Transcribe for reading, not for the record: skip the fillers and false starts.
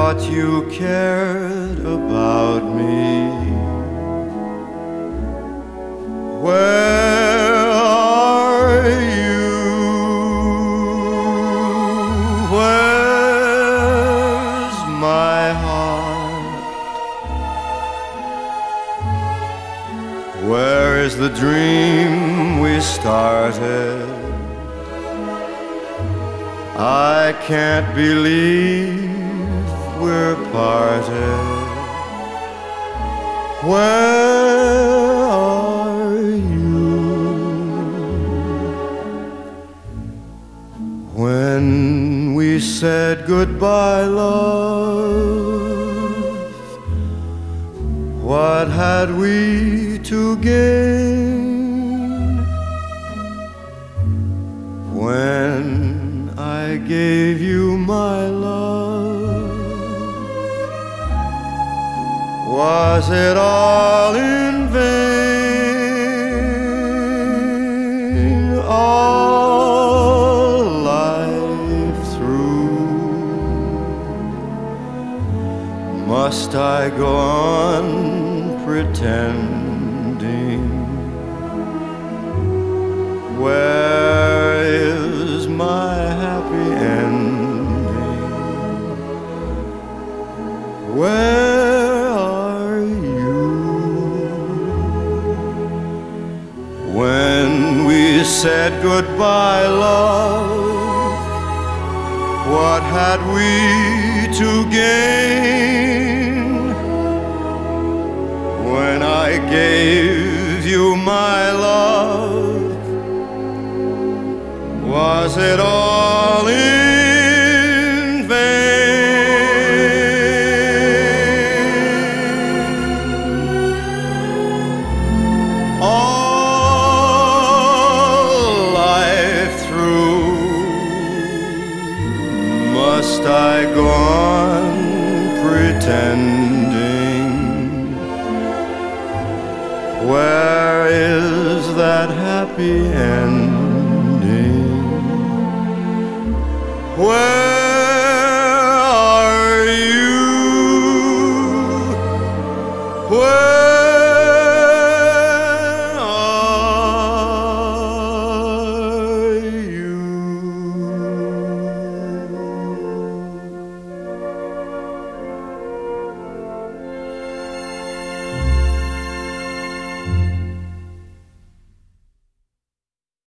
thought you cared about me. Where are you? Where's my heart? Where is the dream we started? I can't believe we're parted. Where are you? When we said goodbye, love, what had we to gain? When I gave you my love, was it all in vain? All life through, must I go on pretending? Where is my happy ending? Where are you? When we said goodbye, love, what had we to gain? When I gave you my love, was it all in vain? All life through, must I go on pretending? Where is that happy ending? Where are you? Where